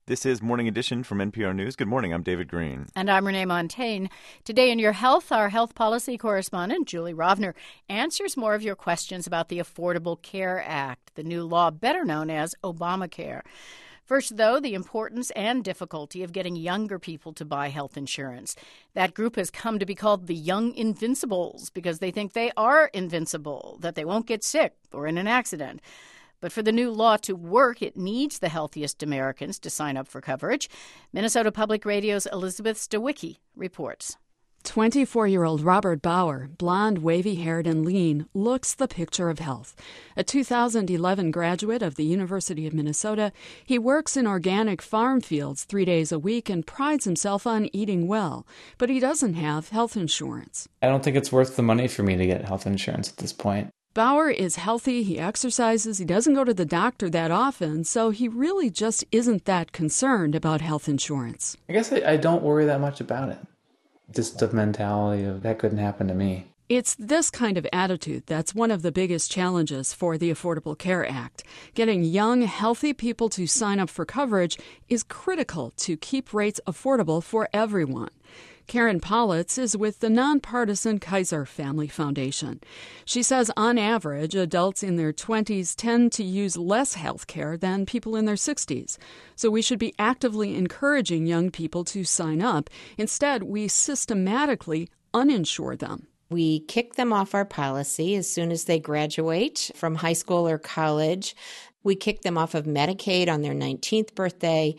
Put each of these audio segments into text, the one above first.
This is Morning Edition from NPR News. Good morning. I'm David Green. And I'm Renee Montaigne. Today in Your Health, our health policy correspondent, Julie Rovner, answers more of your questions about the Affordable Care Act, the new law better known as Obamacare. First, though, the importance and difficulty of getting younger people to buy health insurance. That group has come to be called the Young Invincibles because they think they are invincible, that they won't get sick or in an accident. But for the new law to work, it needs the healthiest Americans to sign up for coverage. Minnesota Public Radio's Elizabeth Stawicki reports. 24-year-old Robert Bauer, blonde, wavy-haired, and lean, looks the picture of health. A 2011 graduate of the University of Minnesota, he works in organic farm fields 3 days a week and prides himself on eating well. But he doesn't have health insurance. I don't think it's worth the money for me to get health insurance at this point. Bauer is healthy, he exercises, he doesn't go to the doctor that often, so he really just isn't that concerned about health insurance. I guess I don't worry that much about it. Just the mentality of that couldn't happen to me. It's this kind of attitude that's one of the biggest challenges for the Affordable Care Act. Getting young, healthy people to sign up for coverage is critical to keep rates affordable for everyone. Karen Politz is with the nonpartisan Kaiser Family Foundation. She says on average, adults in their 20s tend to use less health care than people in their 60s. So we should be actively encouraging young people to sign up. Instead, we systematically uninsure them. We kick them off our policy as soon as they graduate from high school or college. We kick them off of Medicaid on their 19th birthday,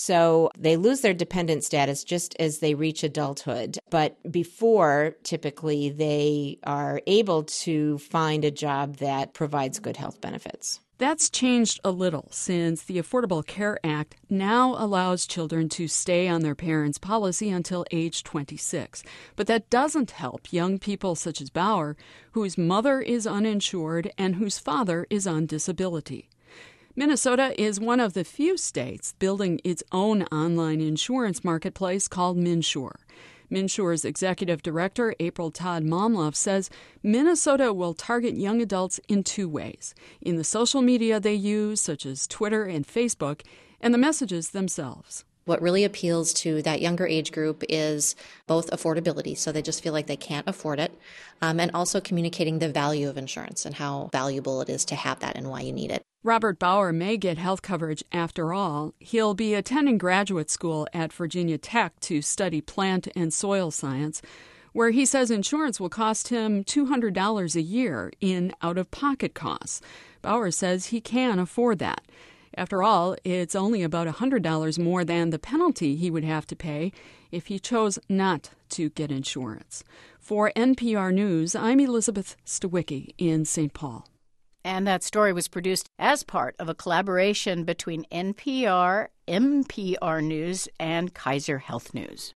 so they lose their dependent status just as they reach adulthood. But before, typically, they are able to find a job that provides good health benefits. That's changed a little since the Affordable Care Act now allows children to stay on their parents' policy until age 26. But that doesn't help young people such as Bauer, whose mother is uninsured and whose father is on disability. Minnesota is one of the few states building its own online insurance marketplace called MNsure. MNsure's executive director, April Todd Momloff, says Minnesota will target young adults in two ways: in the social media they use, such as Twitter and Facebook, and the messages themselves. What really appeals to that younger age group is both affordability, so they just feel like they can't afford it, and also communicating the value of insurance and how valuable it is to have that and why you need it. Robert Bauer may get health coverage after all. He'll be attending graduate school at Virginia Tech to study plant and soil science, where he says insurance will cost him $200 a year in out-of-pocket costs. Bauer says he can afford that. After all, it's only about $100 more than the penalty he would have to pay if he chose not to get insurance. For NPR News, I'm Elizabeth Stawicki in St. Paul. And that story was produced as part of a collaboration between NPR, NPR News, and Kaiser Health News.